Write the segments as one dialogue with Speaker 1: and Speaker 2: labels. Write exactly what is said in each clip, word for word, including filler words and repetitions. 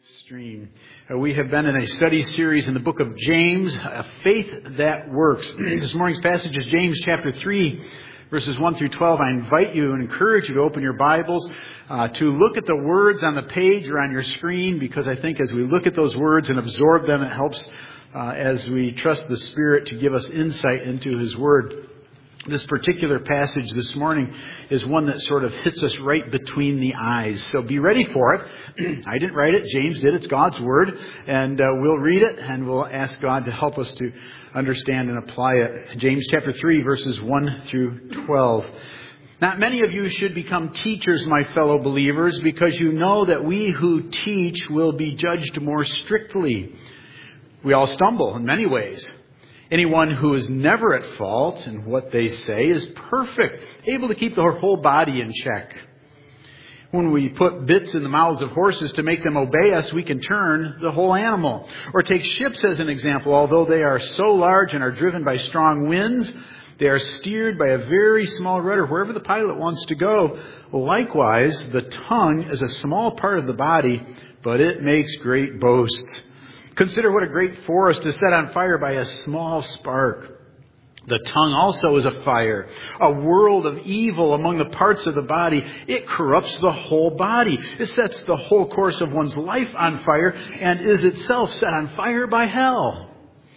Speaker 1: Stream. Uh, we have been in a study series in the book of James, A Faith That Works. This morning's passage is James chapter three, verses one through twelve. I invite you and encourage you to open your Bibles, uh, to look at the words on the page or on your screen, because I think as we look at those words and absorb them, it helps uh, as we trust the Spirit to give us insight into His Word. This particular passage this morning is one that sort of hits us right between the eyes. So be ready for it. I didn't write it. James did. It's God's Word. And uh, we'll read it and we'll ask God to help us to understand and apply it. James chapter three, verses one through twelve. Not many of you should become teachers, my fellow believers, because you know that we who teach will be judged more strictly. We all stumble in many ways. Anyone who is never at fault in what they say is perfect, able to keep their whole body in check. When we put bits in the mouths of horses to make them obey us, we can turn the whole animal. Or take ships as an example. Although they are so large and are driven by strong winds, they are steered by a very small rudder wherever the pilot wants to go. Likewise, the tongue is a small part of the body, but it makes great boasts. Consider what a great forest is set on fire by a small spark. The tongue also is a fire, a world of evil among the parts of the body. It corrupts the whole body. It sets the whole course of one's life on fire and is itself set on fire by hell.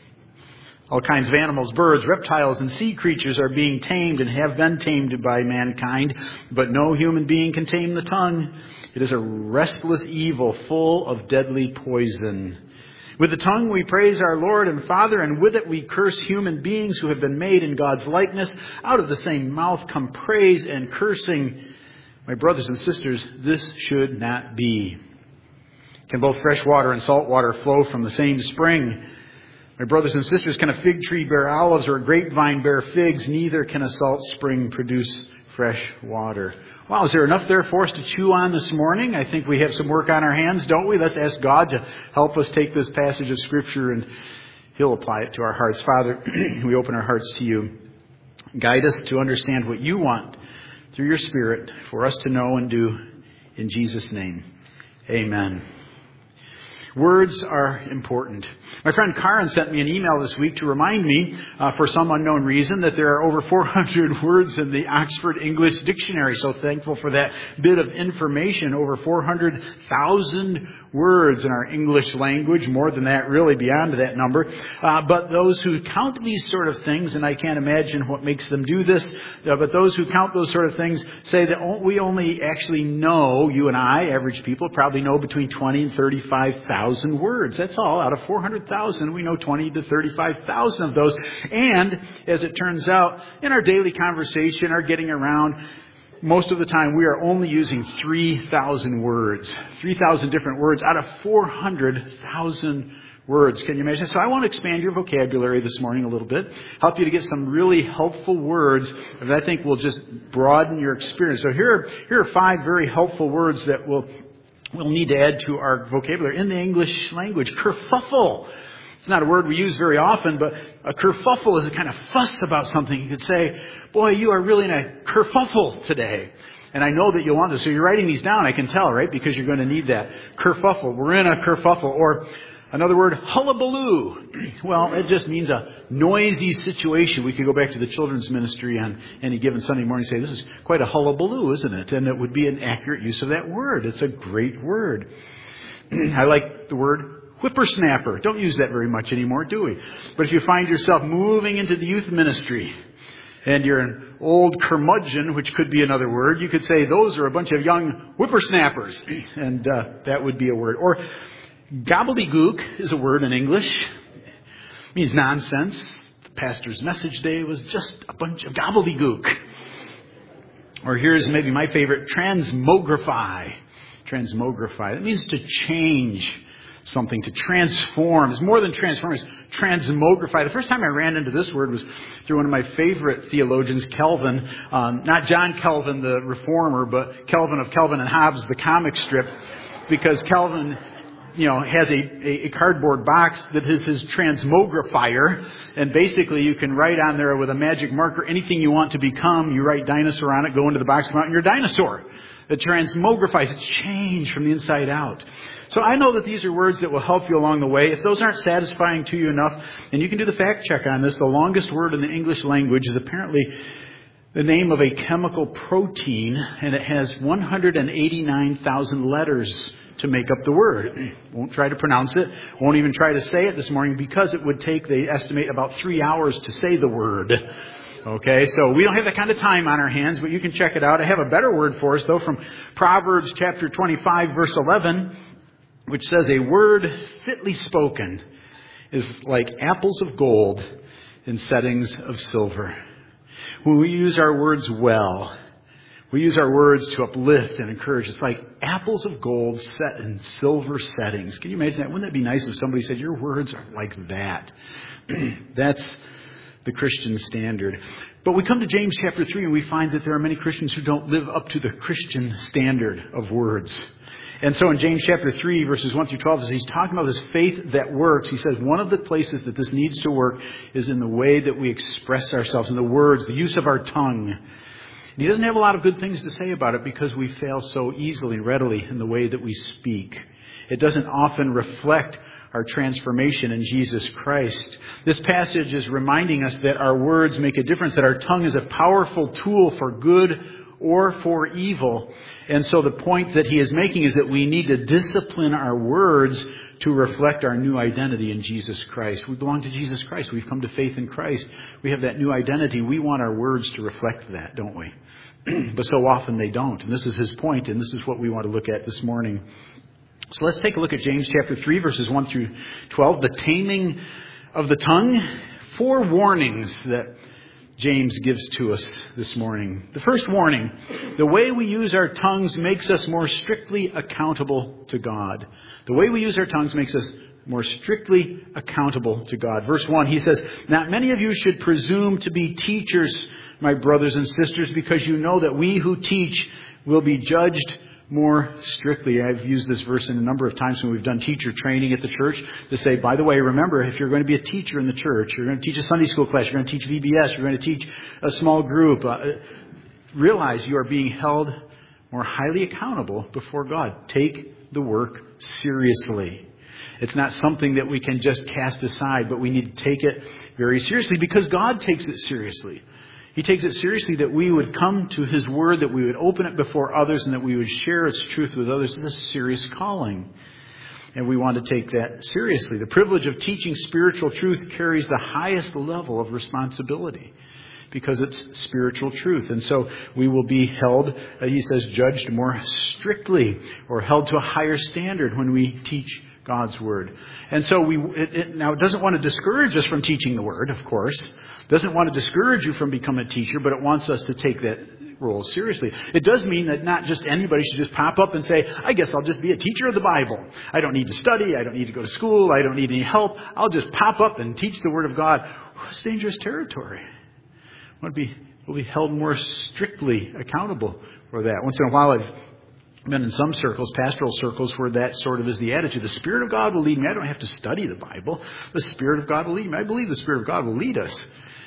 Speaker 1: All kinds of animals, birds, reptiles, and sea creatures are being tamed and have been tamed by mankind, but no human being can tame the tongue. It is a restless evil full of deadly poison. With the tongue we praise our Lord and Father, and with it we curse human beings who have been made in God's likeness. Out of the same mouth come praise and cursing. My brothers and sisters, this should not be. Can both fresh water and salt water flow from the same spring? My brothers and sisters, can a fig tree bear olives or a grapevine bear figs? Neither can a salt spring produce fresh water. Wow, is there enough there for us to chew on this morning? I think we have some work on our hands, don't we? Let's ask God to help us take this passage of Scripture and He'll apply it to our hearts. Father, we open our hearts to You. Guide us to understand what You want through Your Spirit for us to know and do. In Jesus' name, amen. Words are important. My friend Karen sent me an email this week to remind me, uh, for some unknown reason, that there are over four hundred words in the Oxford English Dictionary. So thankful for that bit of information. Over four hundred thousand words in our English language. More than that, really, beyond that number. Uh, but those who count these sort of things, and I can't imagine what makes them do this, uh, but those who count those sort of things say that we only actually know, you and I, average people, probably know between twenty and thirty-five thousand words. That's all. Out of four hundred thousand, we know twenty to thirty-five thousand of those. And, as it turns out, in our daily conversation, our getting around, most of the time we are only using three thousand words. three thousand different words out of four hundred thousand words. Can you imagine? So I want to expand your vocabulary this morning a little bit. Help you to get some really helpful words that I think will just broaden your experience. So here are, here are five very helpful words that will we'll need to add to our vocabulary in the English language. Kerfuffle. It's not a word we use very often, but a kerfuffle is a kind of fuss about something. You could say, boy, you are really in a kerfuffle today. And I know that you'll want this. So you're writing these down, I can tell, right? Because you're going to need that. Kerfuffle. We're in a kerfuffle. Or another word, hullabaloo. Well, it just means a noisy situation. We could go back to the children's ministry on any given Sunday morning and say, this is quite a hullabaloo, isn't it? And it would be an accurate use of that word. It's a great word. I like the word whippersnapper. Don't use that very much anymore, do we? But if you find yourself moving into the youth ministry and you're an old curmudgeon, which could be another word, you could say those are a bunch of young whippersnappers. And uh, that would be a word. Or gobbledygook is a word in English. It means nonsense. The pastor's message day was just a bunch of gobbledygook. Or here's maybe my favorite, transmogrify. Transmogrify. It means to change something, to transform. It's more than transform, it's transmogrify. The first time I ran into this word was through one of my favorite theologians, Calvin. Um, not John Calvin, the reformer, but Calvin of Calvin and Hobbes, the comic strip. Because Calvin you know, has a, a cardboard box that is his transmogrifier, and basically you can write on there with a magic marker anything you want to become. You write dinosaur on it, go into the box, come out, and you're a dinosaur. It transmogrifies. It's changed from the inside out. So I know that these are words that will help you along the way. If those aren't satisfying to you enough, and you can do the fact check on this, the longest word in the English language is apparently the name of a chemical protein, and it has one hundred eighty-nine thousand letters to make up the word. Won't try to pronounce it. Won't even try to say it this morning because it would take, they estimate, about three hours to say the word. Okay, so we don't have that kind of time on our hands, but you can check it out. I have a better word for us, though, from Proverbs chapter twenty-five, verse eleven, which says, "A word fitly spoken is like apples of gold in settings of silver." When we use our words well, we use our words to uplift and encourage. It's like apples of gold set in silver settings. Can you imagine that? Wouldn't that be nice if somebody said, your words are like that? That's the Christian standard. But we come to James chapter three and we find that there are many Christians who don't live up to the Christian standard of words. And so in James chapter three, verses one through twelve, as he's talking about this faith that works, he says one of the places that this needs to work is in the way that we express ourselves, in the words, the use of our tongue. And he doesn't have a lot of good things to say about it because we fail so easily and readily in the way that we speak. It doesn't often reflect our transformation in Jesus Christ. This passage is reminding us that our words make a difference, that our tongue is a powerful tool for good or for evil. And so the point that he is making is that we need to discipline our words to reflect our new identity in Jesus Christ. We belong to Jesus Christ. We've come to faith in Christ. We have that new identity. We want our words to reflect that, don't we? But so often they don't. And this is his point, and this is what we want to look at this morning. So let's take a look at James chapter three, verses one through twelve. The taming of the tongue. Four warnings that James gives to us this morning. The first warning, the way we use our tongues makes us more strictly accountable to God. The way we use our tongues makes us more strictly accountable to God. Verse one, he says, "Not many of you should presume to be teachers, my brothers and sisters, because you know that we who teach will be judged more strictly." I've used this verse in a number of times when we've done teacher training at the church to say, by the way, remember, if you're going to be a teacher in the church, you're going to teach a Sunday school class, you're going to teach V B S, you're going to teach a small group, uh, realize you are being held more highly accountable before God. Take the work seriously. It's not something that we can just cast aside, but we need to take it very seriously because God takes it seriously. He takes it seriously that we would come to His Word, that we would open it before others, and that we would share its truth with others. It's a serious calling. And we want to take that seriously. The privilege of teaching spiritual truth carries the highest level of responsibility because it's spiritual truth. And so we will be held, uh, he says, judged more strictly or held to a higher standard when we teach God's Word. And so we it, it, now it doesn't want to discourage us from teaching the Word, of course. It doesn't want to discourage you from becoming a teacher, but it wants us to take that role seriously. It does mean that not just anybody should just pop up and say, I guess I'll just be a teacher of the Bible. I don't need to study. I don't need to go to school. I don't need any help. I'll just pop up and teach the Word of God. It's dangerous territory. We'll be, we'll be held more strictly accountable for that. Once in a while I've been in some circles, pastoral circles, where that sort of is the attitude. The Spirit of God will lead me. I don't have to study the Bible. The Spirit of God will lead me. I believe the Spirit of God will lead us.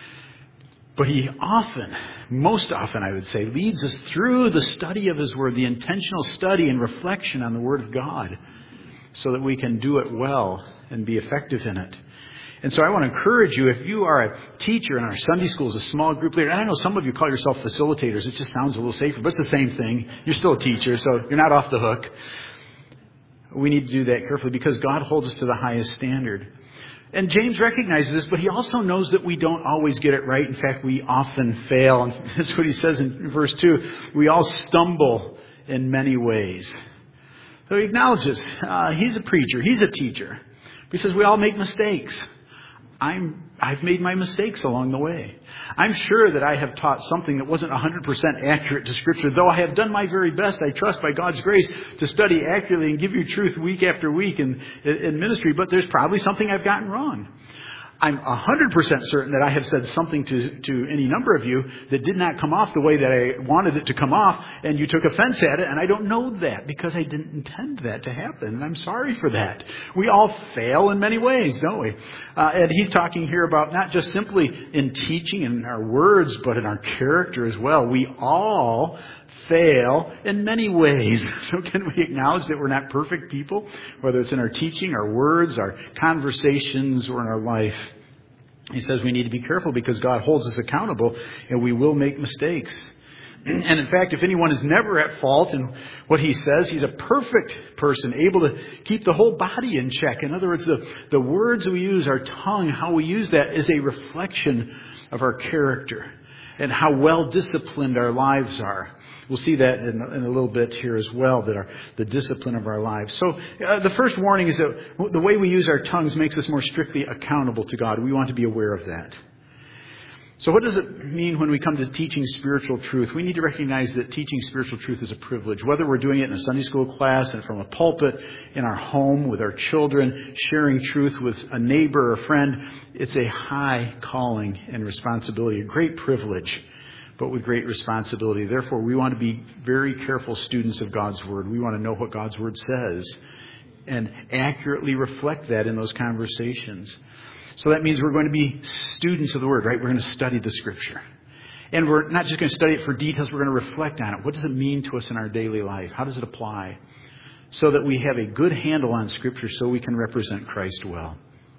Speaker 1: But He often, most often I would say, leads us through the study of His Word, the intentional study and reflection on the Word of God, so that we can do it well and be effective in it. And so I want to encourage you, if you are a teacher in our Sunday schools, a small group leader, and I know some of you call yourself facilitators. It just sounds a little safer, but it's the same thing. You're still a teacher, so you're not off the hook. We need to do that carefully because God holds us to the highest standard. And James recognizes this, but he also knows that we don't always get it right. In fact, we often fail. And that's what he says in verse two. We all stumble in many ways. So he acknowledges uh, he's a preacher. He's a teacher. He says we all make mistakes. I'm, I've made my mistakes along the way. I'm sure that I have taught something that wasn't one hundred percent accurate to Scripture, though I have done my very best, I trust, by God's grace, to study accurately and give you truth week after week in, in ministry, but there's probably something I've gotten wrong. I'm one hundred percent certain that I have said something to, to any number of you that did not come off the way that I wanted it to come off, and you took offense at it, and I don't know that because I didn't intend that to happen, and I'm sorry for that. We all fail in many ways, don't we? Uh, and he's talking here about not just simply in teaching and in our words, but in our character as well. We all fail in many ways. So can we acknowledge that we're not perfect people, whether it's in our teaching, our words, our conversations, or in our life? He says we need to be careful because God holds us accountable and we will make mistakes. And in fact, if anyone is never at fault in what he says, he's a perfect person, able to keep the whole body in check. In other words, the, the words we use, our tongue, how we use that is a reflection of our character and how well disciplined our lives are. We'll see that in, in a little bit here as well, that our, the discipline of our lives. So uh, the first warning is that the way we use our tongues makes us more strictly accountable to God. We want to be aware of that. So what does it mean when we come to teaching spiritual truth? We need to recognize that teaching spiritual truth is a privilege. Whether we're doing it in a Sunday school class and from a pulpit, in our home, with our children, sharing truth with a neighbor or a friend, it's a high calling and responsibility, a great privilege, but with great responsibility. Therefore, we want to be very careful students of God's Word. We want to know what God's Word says and accurately reflect that in those conversations. So that means we're going to be students of the Word, right? We're going to study the Scripture. And we're not just going to study it for details, we're going to reflect on it. What does it mean to us in our daily life? How does it apply? So that we have a good handle on Scripture so we can represent Christ well.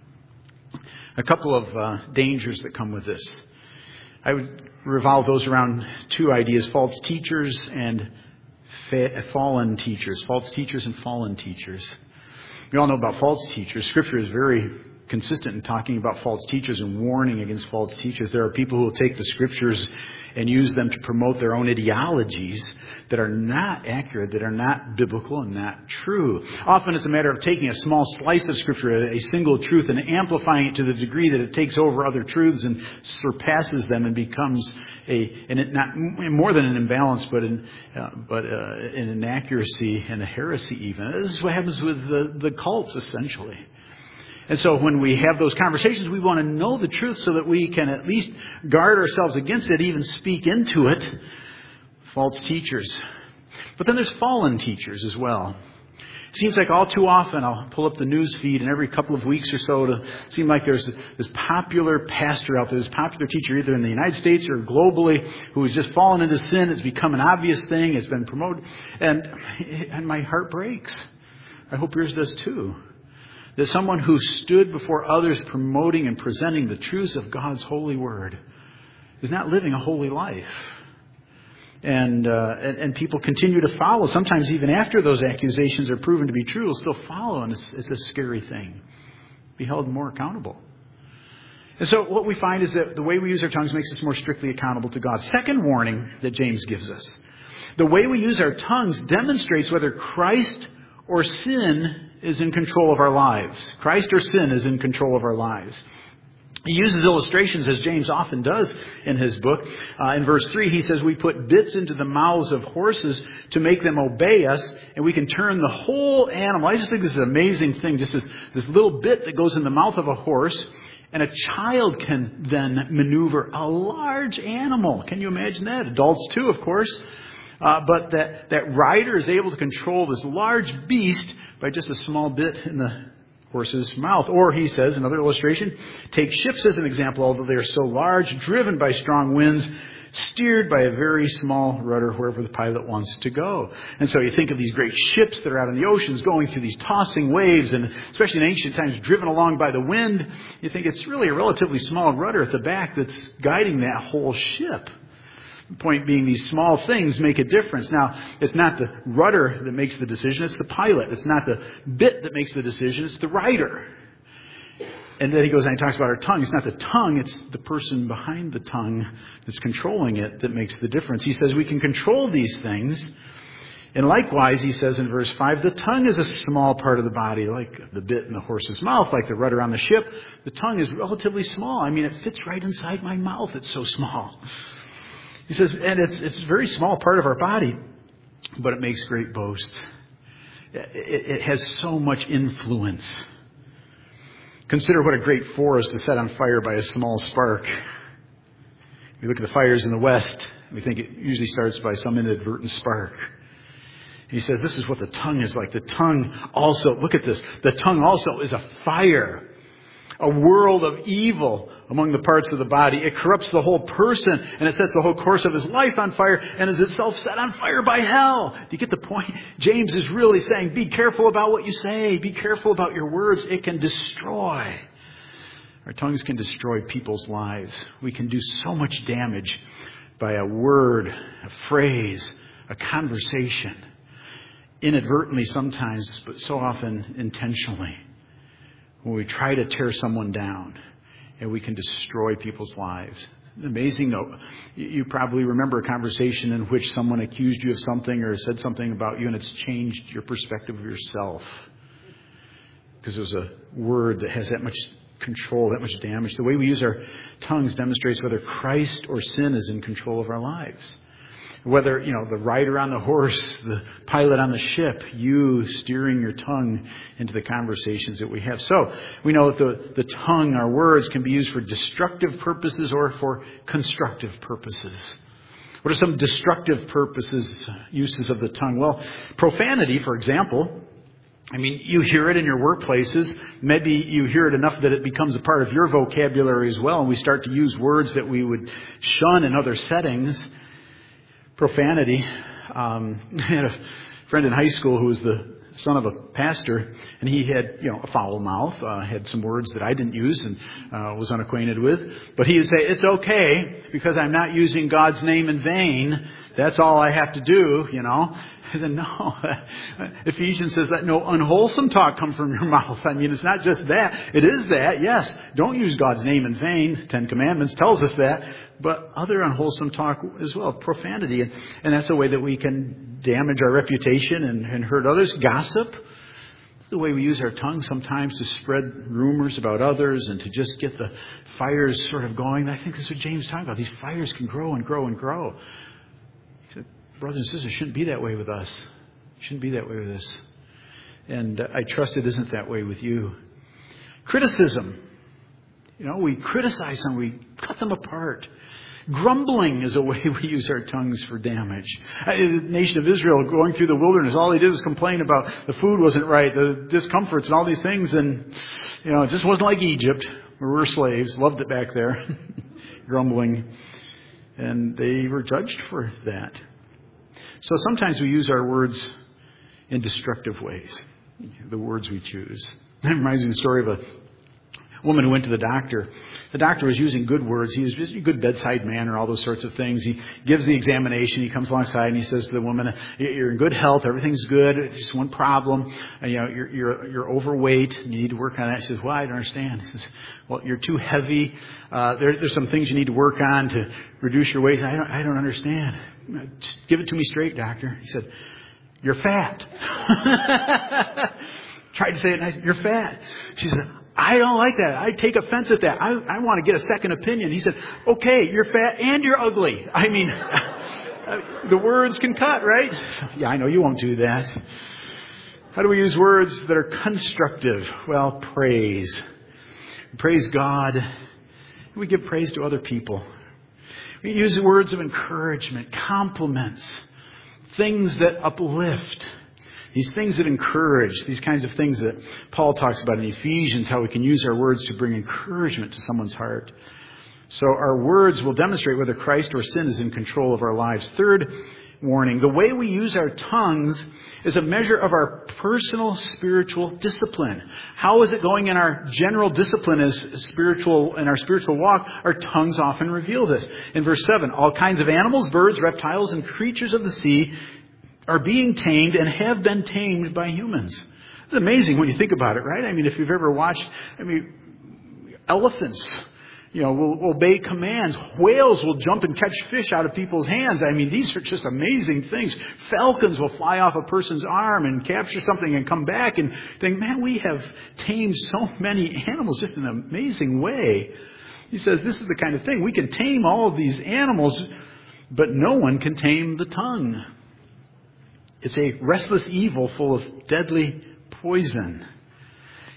Speaker 1: A couple of uh, dangers that come with this. I would revolve those around two ideas, false teachers and fa- fallen teachers. False teachers and fallen teachers. We all know about false teachers. Scripture is very consistent in talking about false teachers and warning against false teachers. There are people who will take the Scriptures and use them to promote their own ideologies that are not accurate, that are not biblical and not true. Often it's a matter of taking a small slice of Scripture, a single truth, and amplifying it to the degree that it takes over other truths and surpasses them and becomes a, and it not more than an imbalance, but an, uh, but uh, an inaccuracy and a heresy even. This is what happens with the, the cults, essentially. And so when we have those conversations, we want to know the truth so that we can at least guard ourselves against it, even speak into it. False teachers. But then there's fallen teachers as well. It seems like all too often I'll pull up the news feed and every couple of weeks or so to seem like there's this popular pastor out there, this popular teacher either in the United States or globally who has just fallen into sin. It's become an obvious thing. It's been promoted. And, and my heart breaks. I hope yours does too. That someone who stood before others promoting and presenting the truths of God's holy word is not living a holy life. And, uh, and and people continue to follow. Sometimes even after those accusations are proven to be true, will still follow. And it's, it's a scary thing. Be held more accountable. And so what we find is that the way we use our tongues makes us more strictly accountable to God. Second warning that James gives us. The way we use our tongues demonstrates whether Christ or sin is in control of our lives. Christ or sin is in control of our lives. He uses illustrations, as James often does in his book. Uh, in verse three, he says, we put bits into the mouths of horses to make them obey us, and we can turn the whole animal. I just think this is an amazing thing, just this, this little bit that goes in the mouth of a horse, and a child can then maneuver a large animal. Can you imagine that? Adults too, of course. Uh, but that, that rider is able to control this large beast by just a small bit in the horse's mouth. Or, he says, another illustration, take ships as an example, although they are so large, driven by strong winds, steered by a very small rudder wherever the pilot wants to go. And so you think of these great ships that are out in the oceans going through these tossing waves, and especially in ancient times driven along by the wind, you think it's really a relatively small rudder at the back that's guiding that whole ship. The point being, these small things make a difference. Now, it's not the rudder that makes the decision, it's the pilot. It's not the bit that makes the decision, it's the rider. And then he goes on and talks about our tongue. It's not the tongue, it's the person behind the tongue that's controlling it that makes the difference. He says we can control these things. And likewise, he says in verse five, the tongue is a small part of the body, like the bit in the horse's mouth, like the rudder on the ship. The tongue is relatively small. I mean, it fits right inside my mouth. It's so small. He says, and it's it's a very small part of our body, but it makes great boasts. It, it has so much influence. Consider what a great forest is set on fire by a small spark. We look at the fires in the West, we think it usually starts by some inadvertent spark. He says this is what the tongue is like. The tongue also, look at this, the tongue also is a fire. A world of evil among the parts of the body. It corrupts the whole person, and it sets the whole course of his life on fire, and is itself set on fire by hell. Do you get the point? James is really saying, be careful about what you say. Be careful about your words. It can destroy. Our tongues can destroy people's lives. We can do so much damage by a word, a phrase, a conversation. Inadvertently sometimes, but so often intentionally. When we try to tear someone down, and we can destroy people's lives. Amazing though. You probably remember a conversation in which someone accused you of something or said something about you, and it's changed your perspective of yourself. Because it was a word that has that much control, that much damage. The way we use our tongues demonstrates whether Christ or sin is in control of our lives. Whether, you know, the rider on the horse, the pilot on the ship, you steering your tongue into the conversations that we have. So, we know that the, the tongue, our words, can be used for destructive purposes or for constructive purposes. What are some destructive purposes, uses of the tongue? Well, profanity, for example. I mean, you hear it in your workplaces. Maybe you hear it enough that it becomes a part of your vocabulary as well, and we start to use words that we would shun in other settings. Profanity. Um, I had a friend in high school who was the son of a pastor, and he had, you know, a foul mouth, uh, had some words that I didn't use and uh, was unacquainted with. But he would say, it's okay because I'm not using God's name in vain. That's all I have to do, you know. I said, no. Ephesians says that no unwholesome talk come from your mouth. I mean, it's not just that. It is that, yes. Don't use God's name in vain. The Ten Commandments tells us that. But other unwholesome talk as well, profanity. And, and that's a way that we can damage our reputation and, and hurt others. Gossip. The way we use our tongue sometimes to spread rumors about others and to just get the fires sort of going. I think that's what James is talking about. These fires can grow and grow and grow. He said, brothers and sisters, it shouldn't be that way with us. It shouldn't be that way with us. And uh, I trust it isn't that way with you. Criticism. You know, we criticize them, we cut them apart. Grumbling is a way we use our tongues for damage. The nation of Israel going through the wilderness, all they did was complain about the food wasn't right, the discomforts and all these things. And, you know, it just wasn't like Egypt, where we were slaves, loved it back there, grumbling. And they were judged for that. So sometimes we use our words in destructive ways, the words we choose. It reminds me of the story of a woman who went to the doctor. The doctor was using good words. He was just a good bedside manner, all those sorts of things. He gives the examination. He comes alongside and he says to the woman, "You're in good health. Everything's good. There's just one problem. You know, you're you're you're overweight. You need to work on that." She says, "Well, I don't understand." He says, "Well, you're too heavy. Uh, there, there's some things you need to work on to reduce your weight." I don't I don't understand. Just give it to me straight, doctor. He said, "You're fat." Tried to say it nice. "You're fat." She said, "I don't like that. I take offense at that. I, I want to get a second opinion." He said, "Okay, you're fat and you're ugly." I mean, the words can cut, right? Yeah, I know you won't do that. How do we use words that are constructive? Well, praise. We praise God. We give praise to other people. We use words of encouragement, compliments, things that uplift. These things that encourage, these kinds of things that Paul talks about in Ephesians, how we can use our words to bring encouragement to someone's heart. So our words will demonstrate whether Christ or sin is in control of our lives. Third warning, the way we use our tongues is a measure of our personal spiritual discipline. How is it going in our general discipline as spiritual, in our spiritual walk? Our tongues often reveal this. In verse seven, all kinds of animals, birds, reptiles, and creatures of the sea are being tamed and have been tamed by humans. It's amazing when you think about it, right? I mean, if you've ever watched, I mean, elephants, you know, will obey commands. Whales will jump and catch fish out of people's hands. I mean, these are just amazing things. Falcons will fly off a person's arm and capture something and come back and think, man, we have tamed so many animals just in an amazing way. He says this is the kind of thing. We can tame all of these animals, but no one can tame the tongue. It's a restless evil full of deadly poison.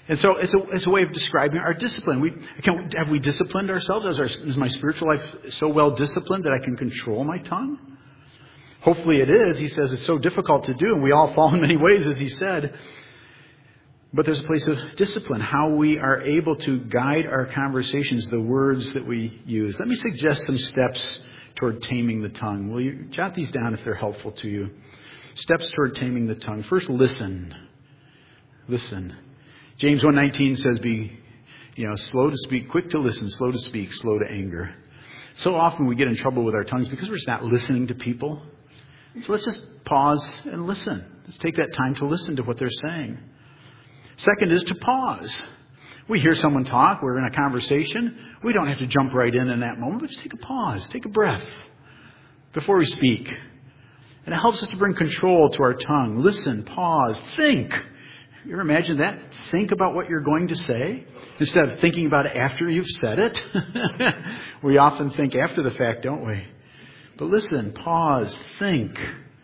Speaker 1: And so it's a, it's a way of describing our discipline. We, can, have we disciplined ourselves? Is, our, is my spiritual life so well disciplined that I can control my tongue? Hopefully it is. He says it's so difficult to do, and we all fall in many ways, as he said. But there's a place of discipline, how we are able to guide our conversations, the words that we use. Let me suggest some steps toward taming the tongue. Will you jot these down if they're helpful to you? Steps toward taming the tongue. First, listen. Listen. James one nineteen says, be, you know, slow to speak, quick to listen, slow to speak, slow to anger. So often we get in trouble with our tongues because we're just not listening to people. So let's just pause and listen. Let's take that time to listen to what they're saying. Second is to pause. We hear someone talk, we're in a conversation. We don't have to jump right in in that moment, but just take a pause, take a breath before we speak. And it helps us to bring control to our tongue. Listen, pause, think. You ever imagine that? Think about what you're going to say instead of thinking about it after you've said it. We often think after the fact, don't we? But listen, pause, think,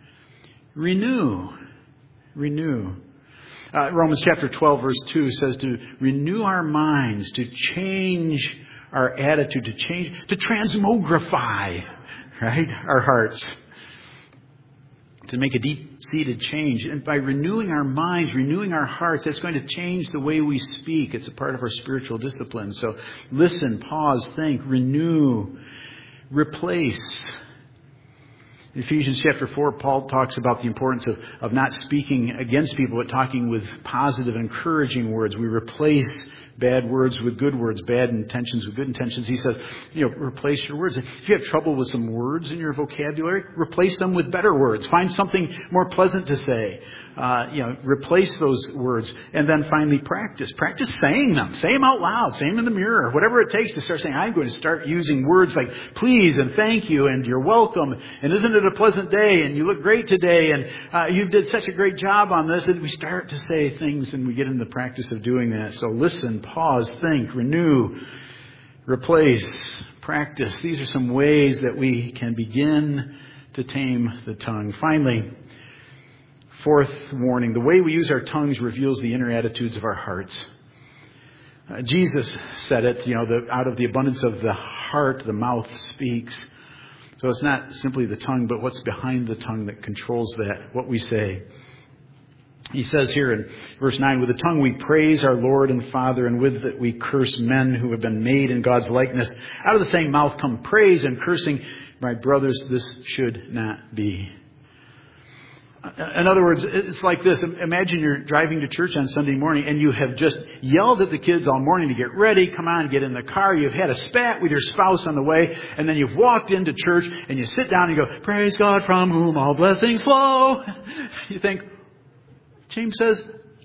Speaker 1: renew, renew. Uh, Romans chapter twelve verse two says to renew our minds, to change our attitude, to change, to transmogrify, right, our hearts. To make a deep-seated change. And by renewing our minds, renewing our hearts, that's going to change the way we speak. It's a part of our spiritual discipline. So listen, pause, think, renew, replace. In Ephesians chapter four, Paul talks about the importance of, of not speaking against people, but talking with positive, encouraging words. We replace bad words with good words, bad intentions with good intentions. He says, you know, replace your words. If you have trouble with some words in your vocabulary, replace them with better words. Find something more pleasant to say. Uh, you know, replace those words. And then finally practice. Practice saying them. Say them out loud. Say them in the mirror. Whatever it takes to start saying, I'm going to start using words like please and thank you and you're welcome. And isn't it a pleasant day? And you look great today. And uh, you did such a great job on this. And we start to say things and we get in the practice of doing that. So listen, pause, think, renew, replace, practice. These are some ways that we can begin to tame the tongue. Finally, fourth warning, the way we use our tongues reveals the inner attitudes of our hearts. Uh, Jesus said it, you know, the, out of the abundance of the heart, the mouth speaks. So it's not simply the tongue, but what's behind the tongue that controls that, what we say. He says here in verse nine, with the tongue we praise our Lord and Father, and with it we curse men who have been made in God's likeness. Out of the same mouth come praise and cursing. My brothers, this should not be. In other words, it's like this. Imagine you're driving to church on Sunday morning and you have just yelled at the kids all morning to get ready. Come on, get in the car. You've had a spat with your spouse on the way. And then you've walked into church and you sit down and you go, praise God from whom all blessings flow. You think, James says,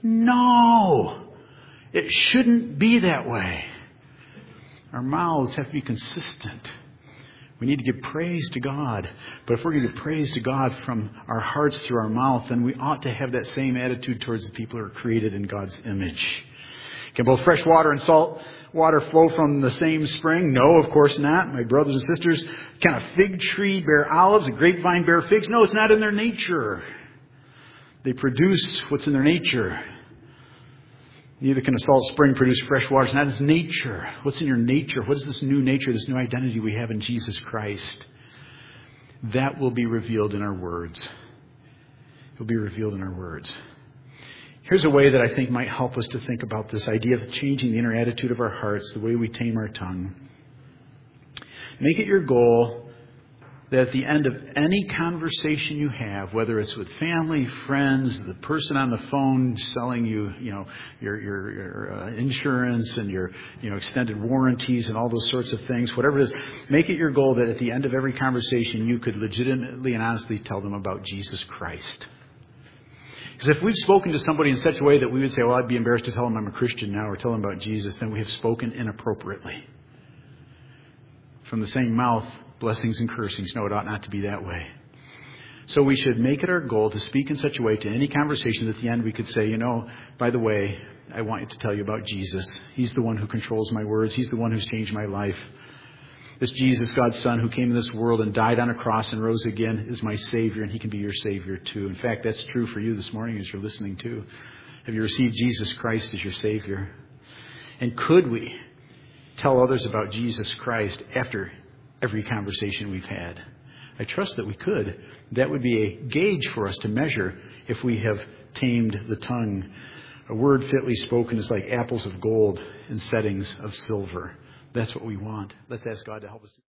Speaker 1: no, it shouldn't be that way. Our mouths have to be consistent. We need to give praise to God. But if we're going to give praise to God from our hearts through our mouth, then we ought to have that same attitude towards the people who are created in God's image. Can both fresh water and salt water flow from the same spring? No, of course not. My brothers and sisters, can a fig tree bear olives, a grapevine bear figs? No, it's not in their nature. They produce what's in their nature. Neither can a salt spring produce fresh water. It's not its nature. What's in your nature? What is this new nature, this new identity we have in Jesus Christ? That will be revealed in our words. It will be revealed in our words. Here's a way that I think might help us to think about this idea of changing the inner attitude of our hearts, the way we tame our tongue. Make it your goal that at the end of any conversation you have, whether it's with family, friends, the person on the phone selling you, you know, your your, your uh, insurance and your, you know, extended warranties and all those sorts of things, whatever it is, make it your goal that at the end of every conversation you could legitimately and honestly tell them about Jesus Christ. Because if we've spoken to somebody in such a way that we would say, well, I'd be embarrassed to tell them I'm a Christian now or tell them about Jesus, then we have spoken inappropriately. From the same mouth, blessings and cursings. No, it ought not to be that way. So we should make it our goal to speak in such a way to any conversation that at the end we could say, you know, by the way, I want to tell you about Jesus. He's the one who controls my words. He's the one who's changed my life. This Jesus, God's Son, who came in this world and died on a cross and rose again, is my Savior, and He can be your Savior too. In fact, that's true for you this morning as you're listening too. Have you received Jesus Christ as your Savior? And could we tell others about Jesus Christ after every conversation we've had? I trust that we could. That would be a gauge for us to measure if we have tamed the tongue. A word fitly spoken is like apples of gold in settings of silver. That's what we want. Let's ask God to help us.